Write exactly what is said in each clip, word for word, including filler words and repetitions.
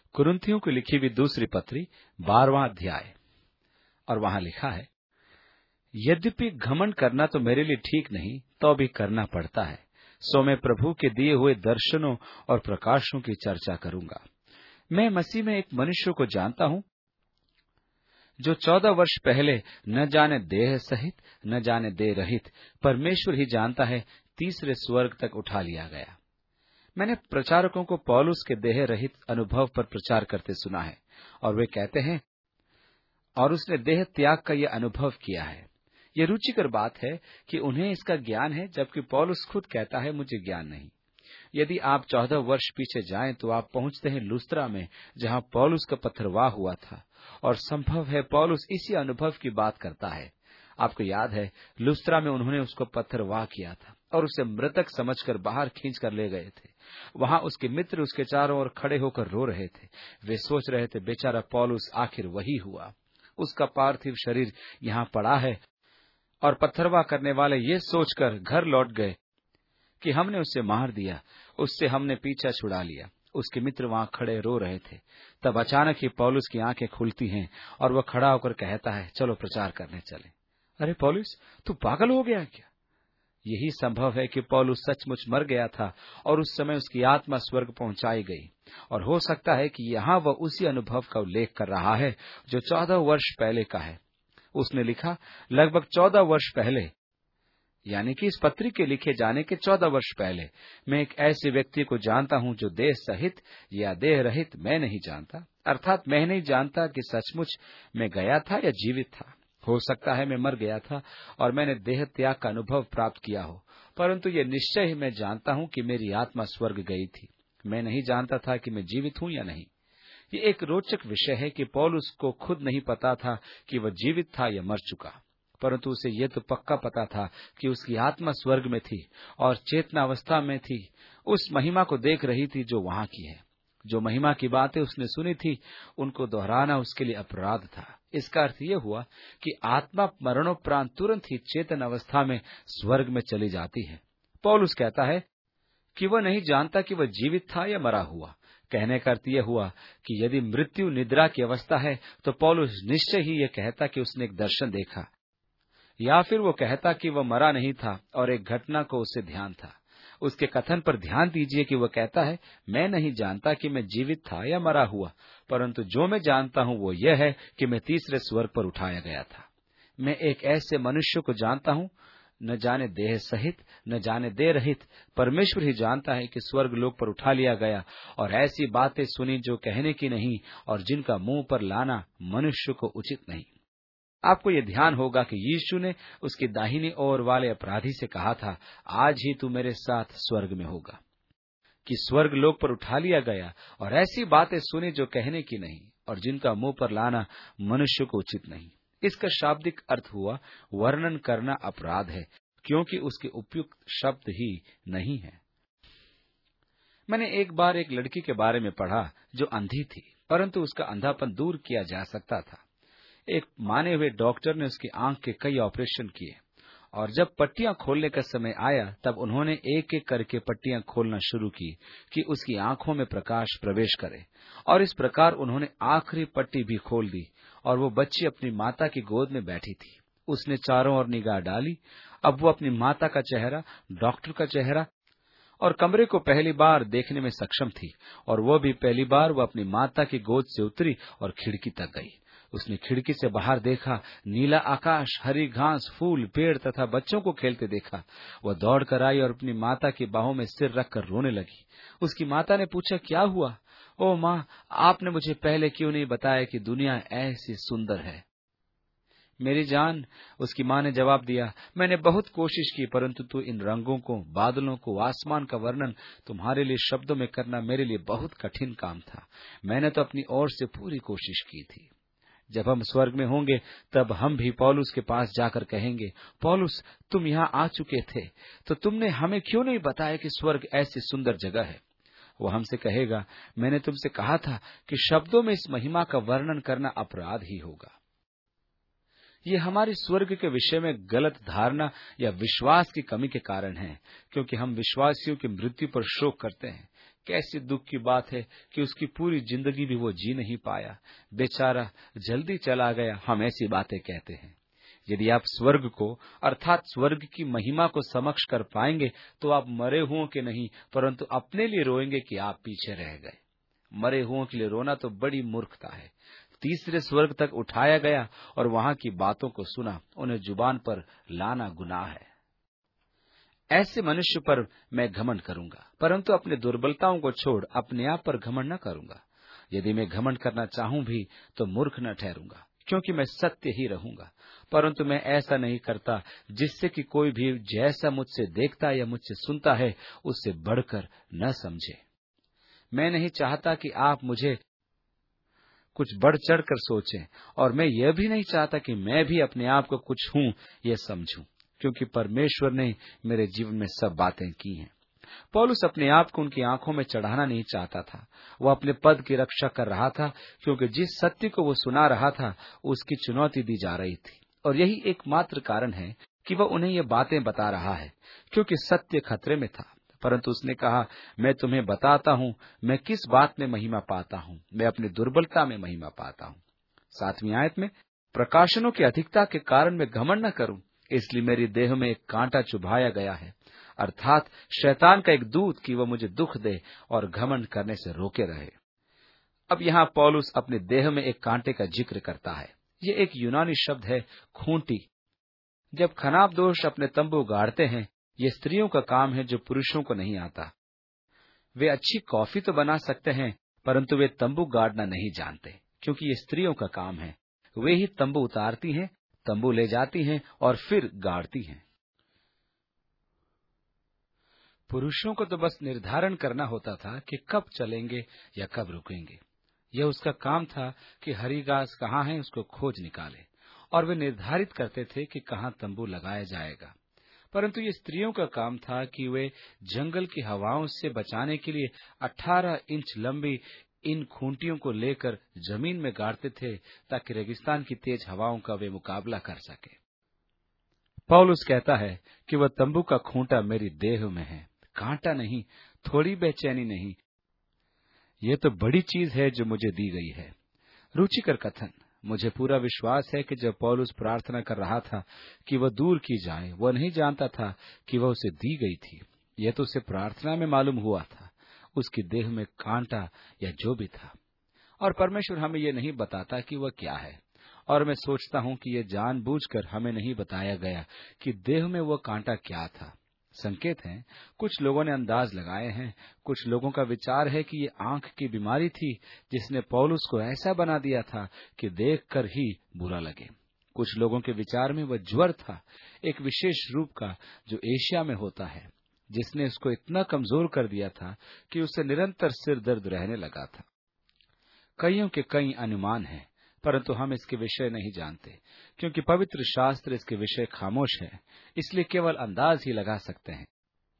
कुरिन्थियों को लिखी हुई दूसरी पत्री बारहवां अध्याय। और वहां लिखा है, यद्यपि घमंड करना तो मेरे लिए ठीक नहीं, तो भी करना पड़ता है। सो मैं प्रभु के दिए हुए दर्शनों और प्रकाशों की चर्चा करूंगा। मैं मसीह में एक मनुष्य को जानता हूं, जो चौदह वर्ष पहले न जाने देह सहित न जाने देह रहित परमेश्वर ही जानता है, तीसरे स्वर्ग तक उठा लिया गया। मैंने प्रचारकों को पौलुस के देह रहित अनुभव पर प्रचार करते सुना है, और वे कहते हैं, और उसने देह त्याग का यह अनुभव किया है। यह रुचिकर बात है कि उन्हें इसका ज्ञान है, जबकि पौलुस खुद कहता है, मुझे ज्ञान नहीं। यदि आप चौदह वर्ष पीछे जाएं तो आप पहुंचते हैं लुस्त्रा में, जहां पौलुस का पथरवाह हुआ था, और संभव है पौलुस इसी अनुभव की बात करता है। आपको याद है, लुस्त्रा में उन्होंने उसको पत्थरवाह किया था और उसे मृतक समझकर बाहर खींच कर ले गए थे। वहां उसके मित्र उसके चारों ओर खड़े होकर रो रहे थे। वे सोच रहे थे, बेचारा पौलुस आखिर वही हुआ, उसका पार्थिव शरीर यहाँ पड़ा है। और पत्थरवाह करने वाले ये सोचकर घर लौट गए कि हमने उसे मार दिया, उससे हमने पीछा छुड़ा लिया। उसके मित्र वहां खड़े रो रहे थे। तब अचानक ही पौलुस की आंखें खुलती हैं और वह खड़ा होकर कहता है, चलो प्रचार करने चले। अरे पौलुस, तू पागल हो गया क्या? यही संभव है कि पौलुस सचमुच मर गया था और उस समय उसकी आत्मा स्वर्ग पहुंचाई गई, और हो सकता है कि यहाँ वह उसी अनुभव का उल्लेख कर रहा है जो चौदह वर्ष पहले का है। उसने लिखा, लगभग चौदह वर्ष पहले, यानी कि इस पत्री के लिखे जाने के चौदह वर्ष पहले, मैं एक ऐसे व्यक्ति को जानता हूं जो देह सहित या देह रहित मैं नहीं जानता, अर्थात मैं नहीं जानता कि सचमुच मैं गया था या जीवित था। हो सकता है मैं मर गया था और मैंने देह त्याग का अनुभव प्राप्त किया हो, परंतु ये निश्चय ही मैं जानता हूं कि मेरी आत्मा स्वर्ग गई थी। मैं नहीं जानता था कि मैं जीवित हूं या नहीं। ये एक रोचक विषय है कि पौलुस को खुद नहीं पता था कि वह जीवित था या मर चुका, परंतु उसे यह तो पक्का पता था कि उसकी आत्मा स्वर्ग में थी और चेतनावस्था में थी, उस महिमा को देख रही थी जो वहां की है। जो महिमा की बातें उसने सुनी थी, उनको दोहराना उसके लिए अपराध था। इसका अर्थ यह हुआ कि आत्मा मरणोपरांत तुरंत ही चेतन अवस्था में स्वर्ग में चली जाती है। पौलुस कहता है कि वह नहीं जानता कि वह जीवित था या मरा हुआ। कहने का अर्थ यह हुआ कि यदि मृत्यु निद्रा की अवस्था है, तो पौलुस निश्चय ही यह कहता कि उसने एक दर्शन देखा, या फिर वो कहता कि वह मरा नहीं था और एक घटना को उसे ध्यान था। उसके कथन पर ध्यान दीजिए कि वह कहता है, मैं नहीं जानता कि मैं जीवित था या मरा हुआ, परंतु जो मैं जानता हूं वो यह है कि मैं तीसरे स्वर्ग पर उठाया गया था। मैं एक ऐसे मनुष्य को जानता हूं, न जाने देह सहित न जाने देह रहित परमेश्वर ही जानता है कि स्वर्ग लोक पर उठा लिया गया, और ऐसी बातें सुनी जो कहने की नहीं और जिनका मुंह पर लाना मनुष्य को उचित नहीं। आपको यह ध्यान होगा कि यीशु ने उसकी दाहिनी ओर वाले अपराधी से कहा था, आज ही तू मेरे साथ स्वर्ग में होगा। कि स्वर्ग लोक पर उठा लिया गया और ऐसी बातें सुनी जो कहने की नहीं और जिनका मुंह पर लाना मनुष्य को उचित नहीं। इसका शाब्दिक अर्थ हुआ, वर्णन करना अपराध है, क्योंकि उसके उपयुक्त शब्द ही नहीं है। मैंने एक बार एक लड़की के बारे में पढ़ा जो अंधी थी, परंतु उसका अंधापन दूर किया जा सकता था। एक माने हुए डॉक्टर ने उसकी आंख के कई ऑपरेशन किए, और जब पट्टियां खोलने का समय आया तब उन्होंने एक एक करके पट्टियां खोलना शुरू की कि उसकी आंखों में प्रकाश प्रवेश करे, और इस प्रकार उन्होंने आखिरी पट्टी भी खोल दी और वो बच्ची अपनी माता की गोद में बैठी थी। उसने चारों ओर निगाह डाली। अब वो अपनी माता का चेहरा, डॉक्टर का चेहरा और कमरे को पहली बार देखने में सक्षम थी, और वो भी पहली बार वो अपनी माता की गोद से उतरी और खिड़की तक गई। उसने खिड़की से बाहर देखा, नीला आकाश, हरी घास, फूल, पेड़ तथा बच्चों को खेलते देखा। वह दौड़ कर आई और अपनी माता की बाहों में सिर रखकर रोने लगी। उसकी माता ने पूछा, क्या हुआ? ओ माँ, आपने मुझे पहले क्यों नहीं बताया कि दुनिया ऐसी सुंदर है? मेरी जान, उसकी माँ ने जवाब दिया, मैंने बहुत कोशिश की, परंतु तू इन रंगों को, बादलों को, आसमान का वर्णन तुम्हारे लिए शब्दों में करना मेरे लिए बहुत कठिन काम था। मैंने तो अपनी ओर से पूरी कोशिश की थी। जब हम स्वर्ग में होंगे तब हम भी पौलुस के पास जाकर कहेंगे, पौलुस, तुम यहाँ आ चुके थे, तो तुमने हमें क्यों नहीं बताया कि स्वर्ग ऐसी सुंदर जगह है? वो हमसे कहेगा, मैंने तुमसे कहा था कि शब्दों में इस महिमा का वर्णन करना अपराध ही होगा। ये हमारी स्वर्ग के विषय में गलत धारणा या विश्वास की कमी के कारण है, क्योंकि हम विश्वासियों की मृत्यु पर शोक करते हैं। कैसी दुख की बात है कि उसकी पूरी जिंदगी भी वो जी नहीं पाया, बेचारा जल्दी चला गया। हम ऐसी बातें कहते हैं। यदि आप स्वर्ग को अर्थात स्वर्ग की महिमा को समक्ष कर पाएंगे तो आप मरे हुओं के नहीं परंतु अपने लिए रोएंगे कि आप पीछे रह गए। मरे हुओं के लिए रोना तो बड़ी मूर्खता है। तीसरे स्वर्ग तक उठाया गया और वहां की बातों को सुना, उन्हें जुबान पर लाना गुनाह है। ऐसे मनुष्य पर मैं घमंड करूंगा, परंतु अपनी दुर्बलताओं को छोड़ अपने आप पर घमंड न करूंगा। यदि मैं घमंड करना चाहूं भी तो मूर्ख न ठहरूंगा, क्योंकि मैं सत्य ही रहूंगा। परंतु मैं ऐसा नहीं करता जिससे कि कोई भी जैसा मुझसे देखता या मुझसे सुनता है उससे बढ़कर न समझे। मैं नहीं चाहता कि आप मुझे कुछ बढ़ चढ़ कर सोचें, और मैं यह भी नहीं चाहता कि मैं भी अपने आप को कुछ हूं यह समझूं, क्योंकि परमेश्वर ने मेरे जीवन में सब बातें की हैं। पौलुस अपने आप को उनकी आंखों में चढ़ाना नहीं चाहता था। वह अपने पद की रक्षा कर रहा था, क्योंकि जिस सत्य को वो सुना रहा था उसकी चुनौती दी जा रही थी, और यही एकमात्र कारण है कि वह उन्हें ये बातें बता रहा है, क्योंकि सत्य खतरे में था। परंतु उसने कहा, मैं तुम्हें बताता हूं मैं किस बात में महिमा पाता हूं, मैं अपनी दुर्बलता में महिमा पाता हूं। सातवीं आयत में, प्रकाशनों की अधिकता के कारण मैं घमंड न करूं, इसलिए मेरी देह में एक कांटा चुभाया गया है, अर्थात शैतान का एक दूत कि वह मुझे दुख दे और घमंड करने से रोके रहे। अब यहाँ पौलुस अपने देह में एक कांटे का जिक्र करता है। ये एक यूनानी शब्द है, खूंटी। जब खनाबदोश अपने तंबू गाड़ते हैं, ये स्त्रियों का काम है जो पुरुषों को नहीं आता। वे अच्छी कॉफी तो बना सकते हैं, परंतु वे तंबू गाड़ना नहीं जानते, क्योंकि ये स्त्रियों का काम है। वे ही तंबू उतारती हैं, तंबू ले जाती हैं और फिर गाड़ती हैं। पुरुषों को तो बस निर्धारण करना होता था कि कब चलेंगे या कब रुकेंगे। यह उसका काम था कि हरी घास कहाँ है उसको खोज निकाले, और वे निर्धारित करते थे कि कहाँ तंबू लगाया जाएगा। परंतु ये स्त्रियों का काम था कि वे जंगल की हवाओं से बचाने के लिए अठारह इंच लंबी इन खूंटियों को लेकर जमीन में गाड़ते थे, ताकि रेगिस्तान की तेज हवाओं का वे मुकाबला कर सके। पौलुस कहता है कि वह तंबू का खूंटा मेरी देह में है, कांटा नहीं, थोड़ी बेचैनी नहीं, ये तो बड़ी चीज है जो मुझे दी गई है। रुचिकर कथन। मुझे पूरा विश्वास है कि जब पौलुस प्रार्थना कर रहा था कि वह दूर की जाए, वह नहीं जानता था कि वह उसे दी गई थी। यह तो उसे प्रार्थना में मालूम हुआ था, उसकी देह में कांटा या जो भी था। और परमेश्वर हमें यह नहीं बताता कि वह क्या है, और मैं सोचता हूं कि यह जानबूझकर हमें नहीं बताया गया कि देह में वह कांटा क्या था। संकेत हैं, कुछ लोगों ने अंदाज लगाए हैं। कुछ लोगों का विचार है कि ये आंख की बीमारी थी जिसने पौलुस को ऐसा बना दिया था कि देखकर ही बुरा लगे। कुछ लोगों के विचार में वह ज्वर था, एक विशेष रूप का जो एशिया में होता है, जिसने उसको इतना कमजोर कर दिया था कि उसे निरंतर सिर दर्द रहने लगा था। कईयों के कई अनुमान हैं, परंतु हम इसके विषय नहीं जानते, क्योंकि पवित्र शास्त्र इसके विषय खामोश है, इसलिए केवल अंदाज ही लगा सकते हैं।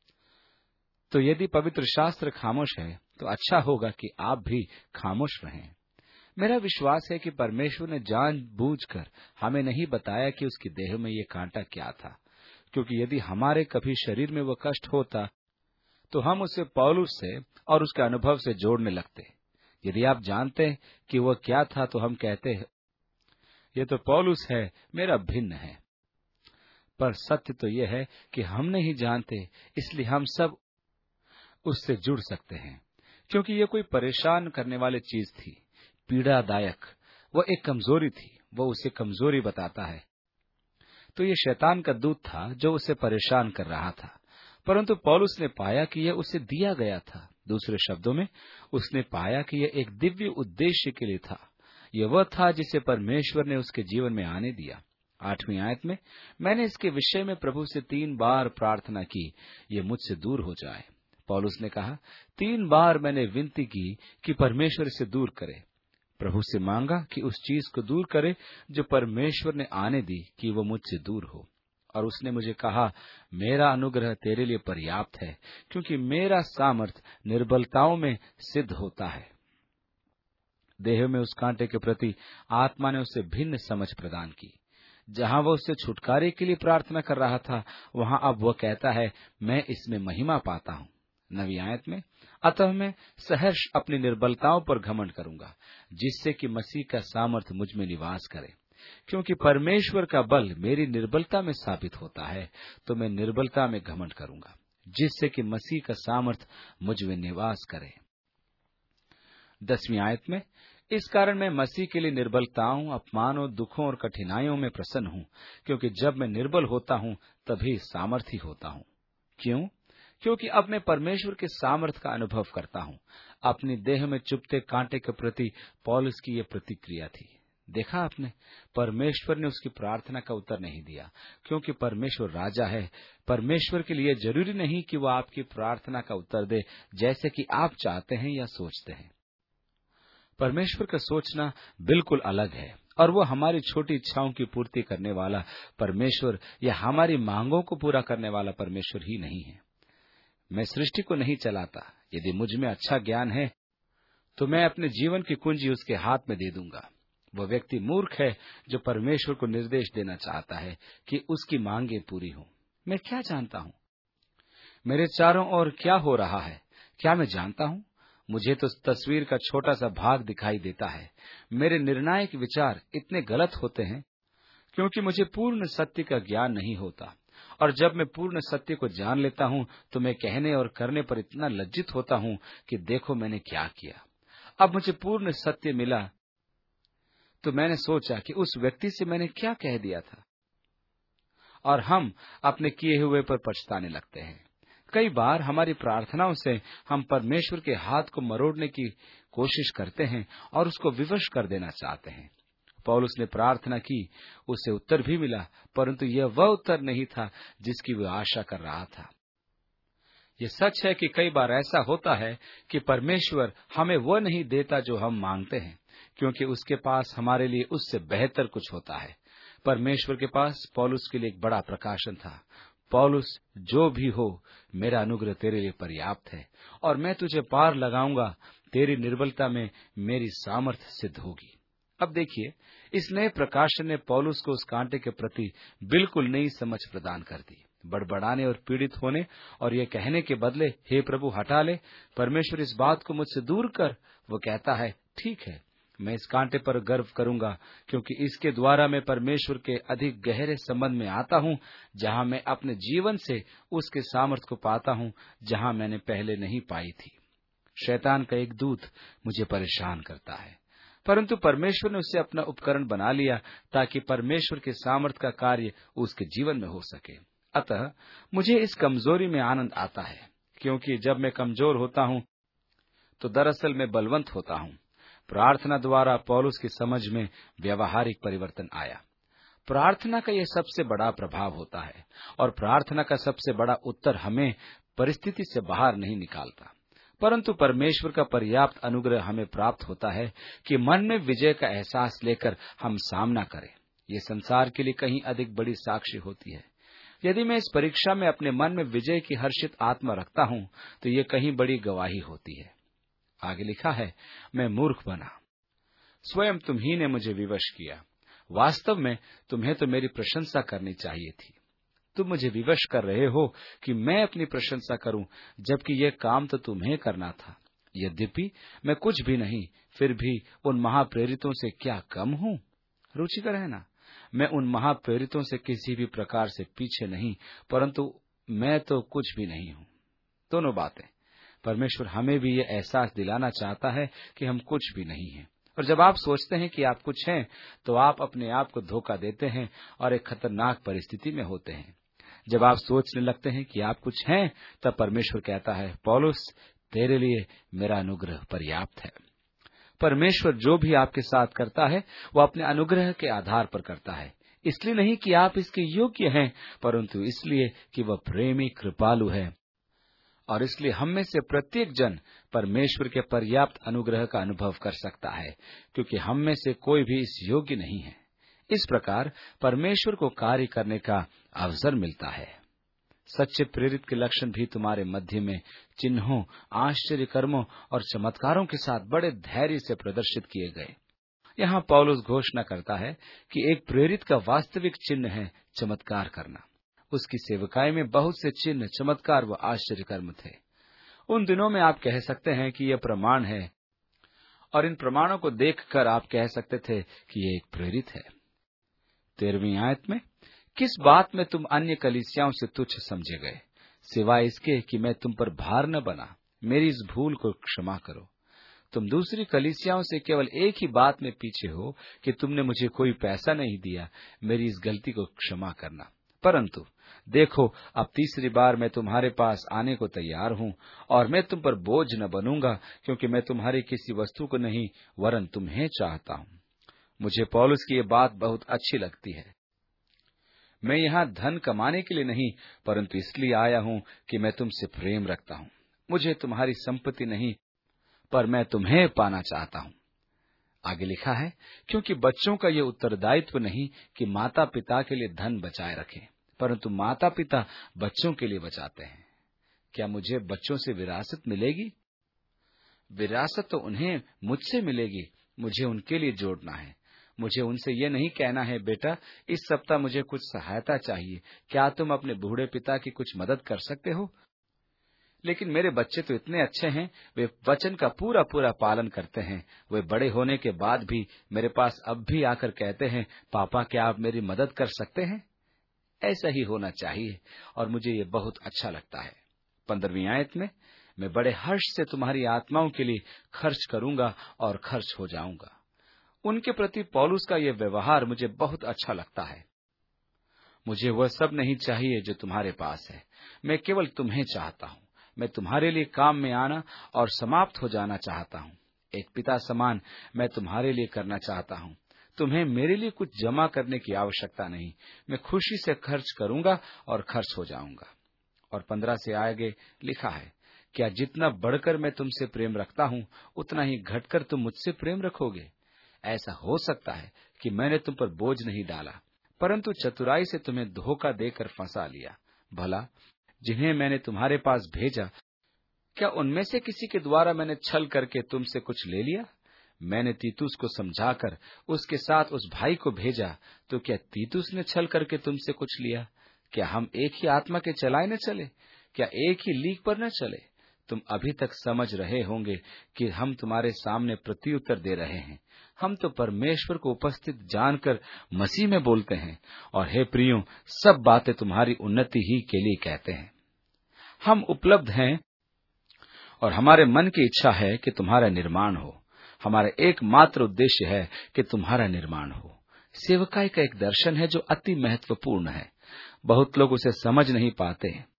तो यदि पवित्र शास्त्र खामोश है तो अच्छा होगा कि आप भी खामोश रहें। मेरा विश्वास है कि परमेश्वर ने जानबूझकर हमें नहीं बताया कि उसकी देह में ये कांटा क्या था, क्योंकि यदि हमारे कभी शरीर में वो कष्ट होता तो हम उसे पौलुस से और उसके अनुभव से जोड़ने लगते। यदि आप जानते कि वह क्या था तो हम कहते हैं, ये तो पौलुस है, मेरा भिन्न है। पर सत्य तो यह है कि हम नहीं जानते, इसलिए हम सब उससे जुड़ सकते हैं, क्योंकि यह कोई परेशान करने वाली चीज थी, पीड़ादायक। वह एक कमजोरी थी, वह उसे कमजोरी बताता है। तो यह शैतान का दूत था जो उसे परेशान कर रहा था, परंतु पौलुस ने पाया कि यह उसे दिया गया था। दूसरे शब्दों में, उसने पाया कि यह एक दिव्य उद्देश्य के लिए था। यह वह था जिसे परमेश्वर ने उसके जीवन में आने दिया। आठवीं आयत में, मैंने इसके विषय में प्रभु से तीन बार प्रार्थना की, ये मुझसे दूर हो जाए। पौलुस ने कहा, तीन बार मैंने विनती की कि परमेश्वर इसे दूर करे। प्रभु से मांगा कि उस चीज को दूर करे जो परमेश्वर ने आने दी कि वो मुझसे दूर हो। और उसने मुझे कहा, मेरा अनुग्रह तेरे लिए पर्याप्त है, क्योंकि मेरा सामर्थ निर्बलताओं में सिद्ध होता है। देह में उस कांटे के प्रति आत्मा ने उसे भिन्न समझ प्रदान की। जहां वह उससे छुटकारे के लिए प्रार्थना कर रहा था, वहां अब वह कहता है, मैं इसमें महिमा पाता हूं। नवी आयत में, अतः मैं सहर्ष अपनी निर्बलताओं पर घमंड करूंगा, जिससे कि मसीह का सामर्थ मुझ में निवास करे। क्योंकि परमेश्वर का बल मेरी निर्बलता में साबित होता है, तो मैं निर्बलता में घमंड करूंगा, जिससे कि मसीह का सामर्थ मुझ में निवास करे। दसवीं आयत में, इस कारण मैं मसीह के लिए निर्बलताओं, अपमानों, दुखों और कठिनाइयों में प्रसन्न हूं, क्योंकि जब मैं निर्बल होता हूं तभी सामर्थी होता हूं। क्यों? क्योंकि अब मैं परमेश्वर के सामर्थ का अनुभव करता हूं। अपनी देह में चुभते कांटे के प्रति पौलुस की यह प्रतिक्रिया थी। देखा आपने, परमेश्वर ने उसकी प्रार्थना का उत्तर नहीं दिया, क्योंकि परमेश्वर राजा है। परमेश्वर के लिए जरूरी नहीं कि वो आपकी प्रार्थना का उत्तर दे जैसे कि आप चाहते हैं या सोचते हैं। परमेश्वर का सोचना बिल्कुल अलग है, और वो हमारी छोटी इच्छाओं की पूर्ति करने वाला परमेश्वर या हमारी मांगों को पूरा करने वाला परमेश्वर ही नहीं है। मैं सृष्टि को नहीं चलाता। यदि मुझ में अच्छा ज्ञान है तो मैं अपने जीवन की कुंजी उसके हाथ में दे दूंगा। वह व्यक्ति मूर्ख है जो परमेश्वर को निर्देश देना चाहता है कि उसकी मांगें पूरी हों। मैं क्या जानता हूं? मेरे चारों ओर क्या हो रहा है, क्या मैं जानता हूं? मुझे तो तस्वीर का छोटा सा भाग दिखाई देता है। मेरे निर्णायक विचार इतने गलत होते हैं क्योंकि मुझे पूर्ण सत्य का ज्ञान नहीं होता, और जब मैं पूर्ण सत्य को जान लेता हूं तो मैं कहने और करने पर इतना लज्जित होता हूं कि देखो मैंने क्या किया। अब मुझे पूर्ण सत्य मिला तो मैंने सोचा कि उस व्यक्ति से मैंने क्या कह दिया था, और हम अपने किए हुए पर पछताने लगते हैं। कई बार हमारी प्रार्थनाओं से हम परमेश्वर के हाथ को मरोड़ने की कोशिश करते हैं और उसको विवश कर देना चाहते हैं। पौलुस ने प्रार्थना की, उसे उत्तर भी मिला, परंतु यह वह उत्तर नहीं था जिसकी वह आशा कर रहा था। यह सच है कि कई बार ऐसा होता है कि परमेश्वर हमें वह नहीं देता जो हम मांगते हैं, क्योंकि उसके पास हमारे लिए उससे बेहतर कुछ होता है। परमेश्वर के पास पौलुस के लिए एक बड़ा प्रकाशन था। पौलुस, जो भी हो, मेरा अनुग्रह तेरे लिए पर्याप्त है, और मैं तुझे पार लगाऊंगा। तेरी निर्बलता में मेरी सामर्थ्य सिद्ध होगी। अब देखिए, इस नए प्रकाशन ने पौलुस को उस कांटे के प्रति बिल्कुल नई समझ प्रदान कर दी। बड़बड़ाने और पीड़ित होने और ये कहने के बदले, हे प्रभु हटा ले, परमेश्वर इस बात को मुझसे दूर कर, वो कहता है, ठीक है, मैं इस कांटे पर गर्व करूंगा, क्योंकि इसके द्वारा मैं परमेश्वर के अधिक गहरे संबंध में आता हूं, जहां मैं अपने जीवन से उसके सामर्थ को पाता हूं, जहां मैंने पहले नहीं पाई थी। शैतान का एक दूत मुझे परेशान करता है, परंतु परमेश्वर ने उसे अपना उपकरण बना लिया ताकि परमेश्वर के सामर्थ का कार्य उसके जीवन में हो सके। अतः मुझे इस कमजोरी में आनंद आता है, क्योंकि जब मैं कमजोर होता हूं तो दरअसल मैं बलवंत होता हूं। प्रार्थना द्वारा पौलुस की समझ में व्यवहारिक परिवर्तन आया। प्रार्थना का यह सबसे बड़ा प्रभाव होता है, और प्रार्थना का सबसे बड़ा उत्तर हमें परिस्थिति से बाहर नहीं निकालता, परंतु परमेश्वर का पर्याप्त अनुग्रह हमें प्राप्त होता है कि मन में विजय का एहसास लेकर हम सामना करें। ये संसार के लिए कहीं अधिक बड़ी साक्षी होती है। यदि मैं इस परीक्षा में अपने मन में विजय की हर्षित आत्मा रखता हूं तो ये कहीं बड़ी गवाही होती है। आगे लिखा है, मैं मूर्ख बना, स्वयं तुम्ही ने मुझे विवश किया। वास्तव में तुम्हें तो मेरी प्रशंसा करनी चाहिए थी। तुम मुझे विवश कर रहे हो कि मैं अपनी प्रशंसा करूं, जबकि यह काम तो तुम्हें करना था। यद्यपि मैं कुछ भी नहीं, फिर भी उन महाप्रेरितों से क्या कम हूं? रुचिकर है ना? मैं उन महाप्रेरितों से किसी भी प्रकार से पीछे नहीं, परंतु मैं तो कुछ भी नहीं हूं। दोनों बातें। परमेश्वर हमें भी ये एहसास दिलाना चाहता है कि हम कुछ भी नहीं हैं। और जब आप सोचते हैं कि आप कुछ हैं, तो आप अपने आप को धोखा देते हैं और एक खतरनाक परिस्थिति में होते हैं। जब आप सोचने लगते हैं कि आप कुछ हैं, तब परमेश्वर कहता है, पौलुस, तेरे लिए मेरा अनुग्रह पर्याप्त है। परमेश्वर जो भी आपके साथ करता है, वह अपने अनुग्रह के आधार पर करता है। इसलिए नहीं कि आप इसके योग्य हैं, परंतु इसलिए कि वह प्रेमी कृपालु है, और इसलिए हम में से प्रत्येक जन परमेश्वर के पर्याप्त अनुग्रह का अनुभव कर सकता है, क्योंकि हम में से कोई भी इस योग्य नहीं है। इस प्रकार परमेश्वर को कार्य करने का अवसर मिलता है। सच्चे प्रेरित के लक्षण भी तुम्हारे मध्य में चिन्हों, आश्चर्य कर्मों और चमत्कारों के साथ बड़े धैर्य से प्रदर्शित किए गए। यहाँ पौलुस घोषणा करता है कि एक प्रेरित का वास्तविक चिन्ह है चमत्कार करना। उसकी सेवकाई में बहुत से चिन्ह, चमत्कार व आश्चर्य कर्म थे। उन दिनों में आप कह सकते हैं कि यह प्रमाण है, और इन प्रमाणों को देखकर आप कह सकते थे कि यह एक प्रेरित है। तेरहवीं आयत में, किस बात में तुम अन्य कलीसियाओं से तुच्छ समझे गए, सिवाय इसके कि मैं तुम पर भार न बना, मेरी इस भूल को क्षमा करो। तुम दूसरी कलीसियाओं से केवल एक ही बात में पीछे हो कि तुमने मुझे कोई पैसा नहीं दिया, मेरी इस गलती को क्षमा करना। परंतु देखो, अब तीसरी बार मैं तुम्हारे पास आने को तैयार हूं, और मैं तुम पर बोझ न बनूंगा, क्योंकि मैं तुम्हारी किसी वस्तु को नहीं वरन तुम्हें चाहता हूं। मुझे पौलुस की ये बात बहुत अच्छी लगती है। मैं यहाँ धन कमाने के लिए नहीं, परंतु इसलिए आया हूं कि मैं तुमसे प्रेम रखता हूं। मुझे तुम्हारी संपत्ति नहीं, पर मैं तुम्हें पाना चाहता हूं। आगे लिखा है, क्योंकि बच्चों का ये उत्तरदायित्व नहीं कि माता पिता के लिए धन बचाए रखें, परंतु माता पिता बच्चों के लिए बचाते हैं। क्या मुझे बच्चों से विरासत मिलेगी? विरासत तो उन्हें मुझसे मिलेगी, मुझे उनके लिए जोड़ना है। मुझे उनसे ये नहीं कहना है, बेटा इस सप्ताह मुझे कुछ सहायता चाहिए, क्या तुम अपने बूढ़े पिता की कुछ मदद कर सकते हो? लेकिन मेरे बच्चे तो इतने अच्छे हैं, वे वचन का पूरा पूरा पालन करते हैं। वे बड़े होने के बाद भी मेरे पास अब भी आकर कहते हैं, पापा क्या आप मेरी मदद कर सकते हैं? ऐसा ही होना चाहिए, और मुझे ये बहुत अच्छा लगता है। पंद्रहवीं आयत में, मैं बड़े हर्ष से तुम्हारी आत्माओं के लिए खर्च करूंगा और खर्च हो जाऊंगा। उनके प्रति पौलुस का यह व्यवहार मुझे बहुत अच्छा लगता है। मुझे वह सब नहीं चाहिए जो तुम्हारे पास है, मैं केवल तुम्हें चाहता हूं। मैं तुम्हारे लिए काम में आना और समाप्त हो जाना चाहता हूं। एक पिता समान मैं तुम्हारे लिए करना चाहता हूं। तुम्हें मेरे लिए कुछ जमा करने की आवश्यकता नहीं, मैं खुशी से खर्च करूंगा और खर्च हो जाऊंगा। और पंद्रह से आगे लिखा है, क्या जितना बढ़कर मैं तुमसे प्रेम रखता हूं, उतना ही घटकर तुम मुझसे प्रेम रखोगे? ऐसा हो सकता है कि मैंने तुम पर बोझ नहीं डाला, परंतु चतुराई से तुम्हें धोखा देकर फंसा लिया। भला जिन्हें मैंने तुम्हारे पास भेजा, क्या उनमें से किसी के द्वारा मैंने छल करके तुमसे कुछ ले लिया? मैंने तीतुस को समझाकर उसके साथ उस भाई को भेजा, तो क्या तीतुस ने छल करके तुमसे कुछ लिया? क्या हम एक ही आत्मा के चलाए न चले? क्या एक ही लीक पर न चले? तुम अभी तक समझ रहे होंगे कि हम तुम्हारे सामने प्रत्युत्तर दे रहे हैं। हम तो परमेश्वर को उपस्थित जानकर मसीह में बोलते हैं, और हे प्रियो, सब बातें तुम्हारी उन्नति ही के लिए कहते हैं। हम उपलब्ध हैं, और हमारे मन की इच्छा है कि तुम्हारा निर्माण हो। हमारा एकमात्र उद्देश्य है कि तुम्हारा निर्माण हो। सेवकाई का एक दर्शन है जो अति महत्वपूर्ण है। बहुत लोग उसे समझ नहीं पाते हैं।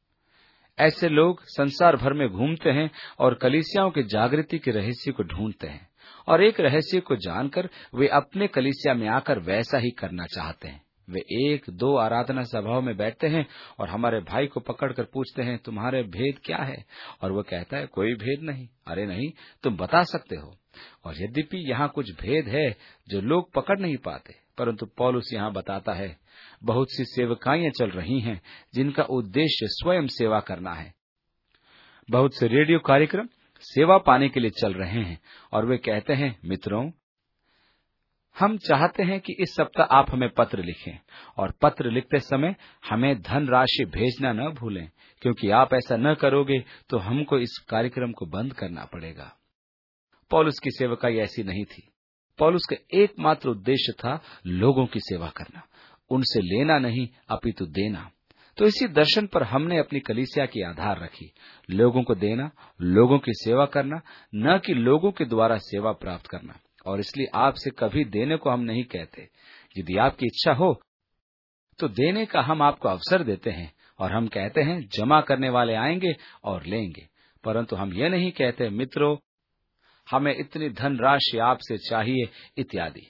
ऐसे लोग संसार भर में घूमते हैं और कलीसियाओं के जागृति के रहस्य को ढूंढते हैं, और एक रहस्य को जानकर वे अपने कलीसिया में आकर वैसा ही करना चाहते हैं। वे एक दो आराधना सभाओं में बैठते हैं और हमारे भाई को पकड़कर पूछते हैं, तुम्हारे भेद क्या है? और वो कहता है, कोई भेद नहीं। अरे नहीं, तुम बता सकते हो। और यद्यपि यहाँ कुछ भेद है जो लोग पकड़ नहीं पाते, परंतु पौलुस यहाँ बताता है, बहुत सी सेवकाइयां चल रही हैं जिनका उद्देश्य स्वयं सेवा करना है। बहुत से रेडियो कार्यक्रम सेवा पाने के लिए चल रहे हैं, और वे कहते हैं, मित्रों, हम चाहते हैं कि इस सप्ताह आप हमें पत्र लिखें, और पत्र लिखते समय हमें धन राशि भेजना न भूलें, क्योंकि आप ऐसा न करोगे तो हमको इस कार्यक्रम को बंद करना पड़ेगा। पौलुस की सेवकाई ऐसी नहीं थी। पौलुस का एकमात्र उद्देश्य था लोगों की सेवा करना, उनसे लेना नहीं अपितु देना। तो इसी दर्शन पर हमने अपनी कलीसिया की आधार रखी, लोगों को देना, लोगों की सेवा करना, न कि लोगों के द्वारा सेवा प्राप्त करना। और इसलिए आपसे कभी देने को हम नहीं कहते। यदि आपकी इच्छा हो तो देने का हम आपको अवसर देते हैं, और हम कहते हैं जमा करने वाले आएंगे और लेंगे, परंतु हम ये नहीं कहते, मित्रों हमें इतनी धनराशि आपसे चाहिए इत्यादि।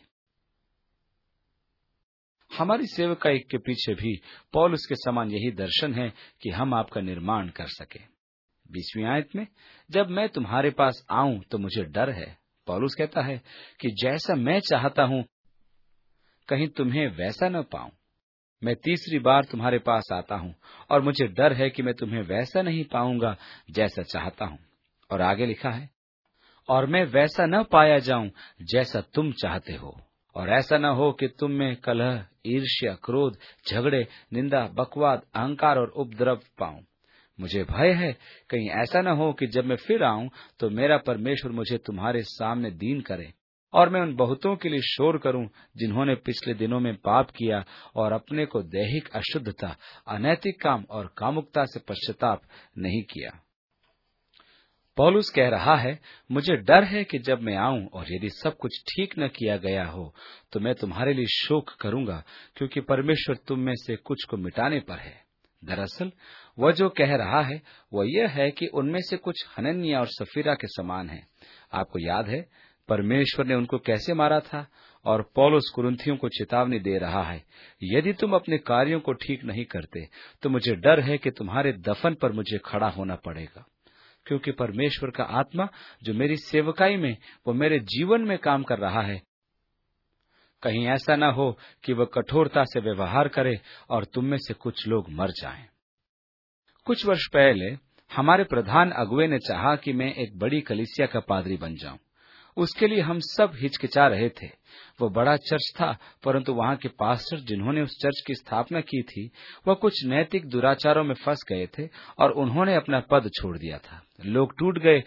हमारी सेवकाई के पीछे भी पौलुस के समान यही दर्शन है कि हम आपका निर्माण कर सके। बीसवीं आयत में, जब मैं तुम्हारे पास आऊं तो मुझे डर है। पौलुस कहता है कि जैसा मैं चाहता हूं कहीं तुम्हें वैसा न पाऊं। मैं तीसरी बार तुम्हारे पास आता हूं, और मुझे डर है कि मैं तुम्हें वैसा नहीं पाऊंगा जैसा चाहता हूं। और आगे लिखा है, और मैं वैसा न पाया जाऊं जैसा तुम चाहते हो, और ऐसा न हो कि तुम में कलह, ईर्ष्या, क्रोध, झगड़े, निंदा, बकवाद, अहंकार और उपद्रव पाऊं। मुझे भय है कहीं ऐसा न हो कि जब मैं फिर आऊं तो मेरा परमेश्वर मुझे तुम्हारे सामने दीन करे और मैं उन बहुतों के लिए शोर करूं जिन्होंने पिछले दिनों में पाप किया और अपने को दैहिक अशुद्धता, अनैतिक काम और कामुकता से पश्चाताप नहीं किया। पौलुस कह रहा है, मुझे डर है कि जब मैं आऊं और यदि सब कुछ ठीक न किया गया हो तो मैं तुम्हारे लिए शोक करूंगा, क्योंकि परमेश्वर तुम में से कुछ को मिटाने पर है। दरअसल वह जो कह रहा है वह यह है कि उनमें से कुछ हनन्याह और सफीरा के समान हैं। आपको याद है परमेश्वर ने उनको कैसे मारा था, और पौलुस कुरिन्थियों को चेतावनी दे रहा है, यदि तुम अपने कार्यों को ठीक नहीं करते तो मुझे डर है कि तुम्हारे दफन पर मुझे खड़ा होना पड़ेगा, क्योंकि परमेश्वर का आत्मा जो मेरी सेवकाई में, वो मेरे जीवन में काम कर रहा है। कहीं ऐसा न हो कि वह कठोरता से व्यवहार करे और तुम में से कुछ लोग मर जाएं। कुछ वर्ष पहले हमारे प्रधान अगुवे ने चाहा कि मैं एक बड़ी कलीसिया का पादरी बन जाऊं। उसके लिए हम सब हिचकिचा रहे थे। वो बड़ा चर्च था, परंतु वहां के पास्टर जिन्होंने उस चर्च की स्थापना की थी, वह कुछ नैतिक दुराचारों में फंस गए थे और उन्होंने अपना पद छोड़ दिया था। लोग टूट गए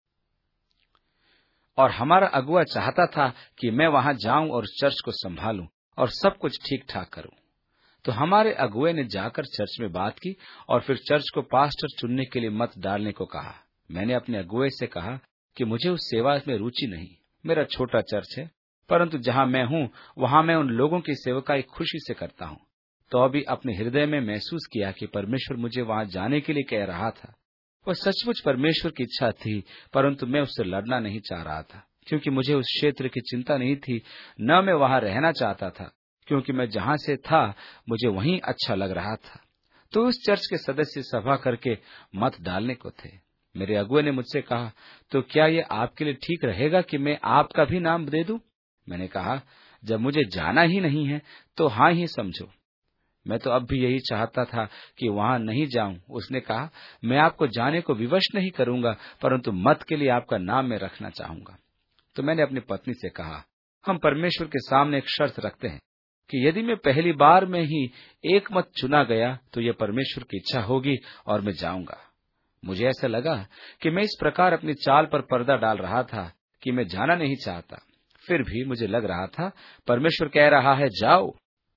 और हमारा अगुवा चाहता था कि मैं वहां जाऊं और चर्च को संभालूं और सब कुछ ठीक ठाक करूं। तो हमारे अगुवे ने जाकर चर्च में बात की और फिर चर्च को पास्टर चुनने के लिए मत डालने को कहा। मैंने अपने अगुवे से कहा कि मुझे उस सेवा में रुचि नहीं। मेरा छोटा चर्च है, परंतु जहां मैं हूं वहां मैं उन लोगों की सेवकाई खुशी से करता हूं। तो अभी अपने हृदय में महसूस किया कि परमेश्वर मुझे वहां जाने के लिए कह रहा था। वह सचमुच परमेश्वर की इच्छा थी, परंतु मैं उससे लड़ना नहीं चाह रहा था, क्योंकि मुझे उस क्षेत्र की चिंता नहीं थी। न मैं वहां रहना चाहता था, क्योंकि मैं जहां से था मुझे वहीं अच्छा लग रहा था। तो उस चर्च के सदस्य सभा करके मत डालने को थे। मेरे अगुवे ने मुझसे कहा, तो क्या ये आपके लिए ठीक रहेगा कि मैं आपका भी नाम दे दूं? मैंने कहा, जब मुझे जाना ही नहीं है तो हाँ ही समझो। मैं तो अब भी यही चाहता था कि वहां नहीं जाऊं। उसने कहा, मैं आपको जाने को विवश नहीं करूंगा, परंतु मत के लिए आपका नाम मैं रखना चाहूंगा। तो मैंने अपनी पत्नी से कहा, हम परमेश्वर के सामने एक शर्त रखते हैं कि यदि मैं पहली बार में ही एक मत चुना गया तो यह परमेश्वर की इच्छा होगी और मैं जाऊंगा। मुझे ऐसा लगा कि मैं इस प्रकार अपनी चाल पर पर्दा डाल रहा था कि मैं जाना नहीं चाहता। फिर भी मुझे लग रहा था परमेश्वर कह रहा है, जाओ।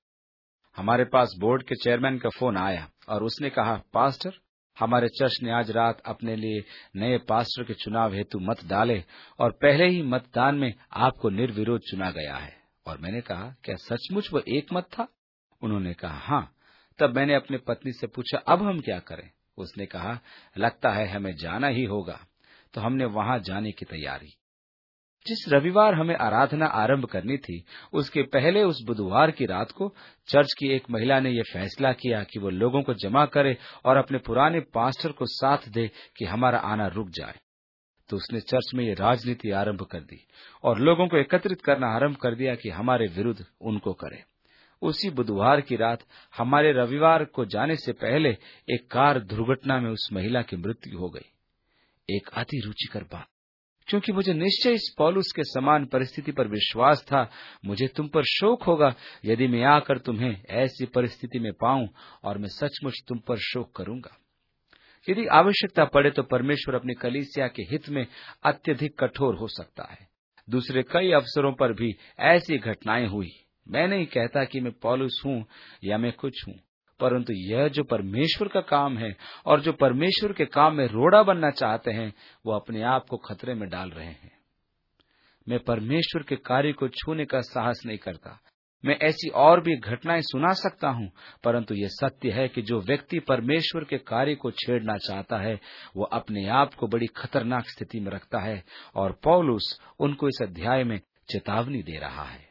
हमारे पास बोर्ड के चेयरमैन का फोन आया और उसने कहा, पास्टर, हमारे चर्च ने आज रात अपने लिए नए पास्टर के चुनाव हेतु मत डाले और पहले ही मतदान में आपको निर्विरोध चुना गया है। और मैंने कहा, क्या सचमुच वो एक मत था? उन्होंने कहा, हाँ। तब मैंने अपनी पत्नी से पूछा, अब हम क्या करें? उसने कहा, लगता है हमें जाना ही होगा। तो हमने वहां जाने की तैयारी। जिस रविवार हमें आराधना आरंभ करनी थी, उसके पहले उस बुधवार की रात को चर्च की एक महिला ने यह फैसला किया कि वो लोगों को जमा करे और अपने पुराने पास्टर को साथ दे कि हमारा आना रुक जाए। तो उसने चर्च में ये राजनीति आरंभ कर दी और लोगों को एकत्रित करना आरंभ कर दिया कि हमारे विरुद्ध उनको करे। उसी बुधवार की रात हमारे रविवार को जाने से पहले एक कार दुर्घटना में उस महिला की मृत्यु हो गई। एक अति रुचिकर बात, क्योंकि मुझे निश्चय इस पौलुस के समान परिस्थिति पर विश्वास था। मुझे तुम पर शोक होगा यदि मैं आकर तुम्हें ऐसी परिस्थिति में पाऊं, और मैं सचमुच तुम पर शोक करूंगा। यदि आवश्यकता पड़े तो परमेश्वर अपनी कलीसिया के हित में अत्यधिक कठोर हो सकता है। दूसरे कई अवसरों पर भी ऐसी घटनाएं हुई। मैं नहीं कहता कि मैं पौलुस हूं या मैं कुछ हूं, परंतु यह जो परमेश्वर का काम है और जो परमेश्वर के काम में रोड़ा बनना चाहते हैं, वो अपने आप को खतरे में डाल रहे हैं। मैं परमेश्वर के कार्य को छूने का साहस नहीं करता। मैं ऐसी और भी घटनाएं सुना सकता हूं, परंतु यह सत्य है कि जो व्यक्ति परमेश्वर के कार्य को छेड़ना चाहता है, वो अपने आप को बड़ी खतरनाक स्थिति में रखता है, और पौलुस उनको इस अध्याय में चेतावनी दे रहा है।